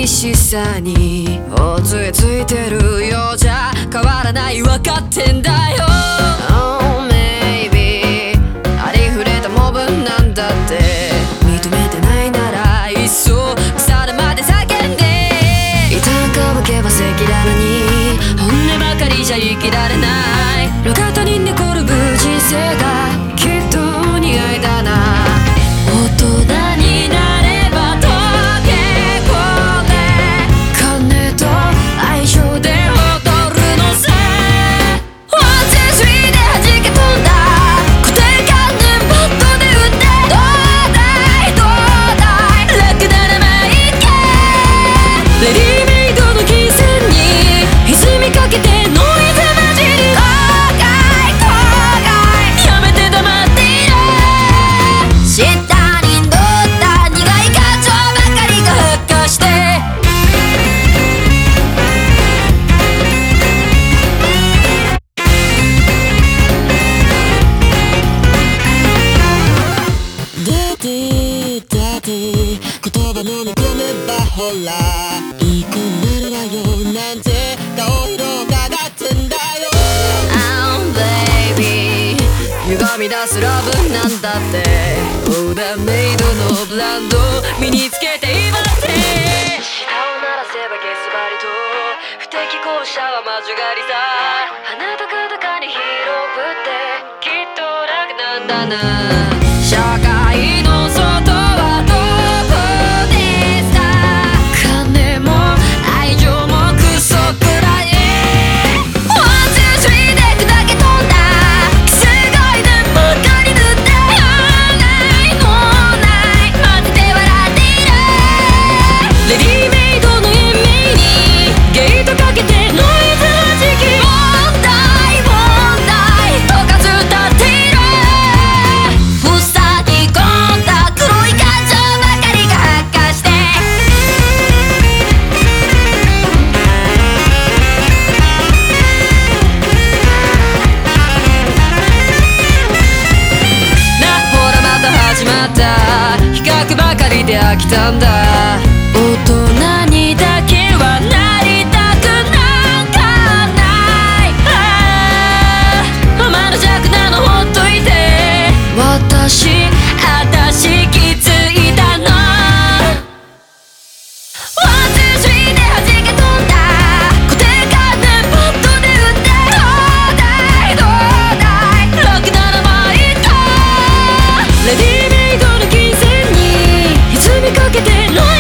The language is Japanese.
しさについついてるようじゃ変わらない分かってんだよ。 Oh maybe ありふれたモブなんだって認めてないならいっそ腐るまで叫んで一旦乾けば赤裸々に本音ばかりじゃ生きられない路肩に寝転ぶ人生がきっと似合いだな。大人になれば溶け込んで金と愛情で踊るのさ。ワンツースリーで弾け飛んだ固定観念バットで打ってどうだいどうだい楽ならまあいいか。レディメイドの金銭に歪みかけてノイズ混じり後悔後悔やめて黙っている。下に乗った苦い感情ばかりが発火してダディダディ言葉飲み込めばほらいい子になるわよなんて顔色がだってんだよ。 Oh baby 歪み出すラブなんだってオーダーメイドのブランド身につけていまって舌を鳴らせばゲスバリと不適合者は魔女狩りさ。鼻高々に広ぶってきっと楽なんだな。社会の外はどこですか。金も愛情もクソくらいワンツースリーで砕け飛んだすごいねばっかり塗ってないもないマジで笑っている。レディメイドの延命にゲートかけてノイズはじき問題問題とかず歌っている。塞ぎ込んだ黒い感情ばかりが発火してなほらまた始まった比較ばかりで飽きたんだ。大人にだけはなりたくなんかないマヌ弱なのほっといて私気づいたの。ワンツースリーで弾け飛んだ固定観念バットで打ってどうだいどうだい楽ならまあいいか。レディメイドの金銭に歪みかけてノイ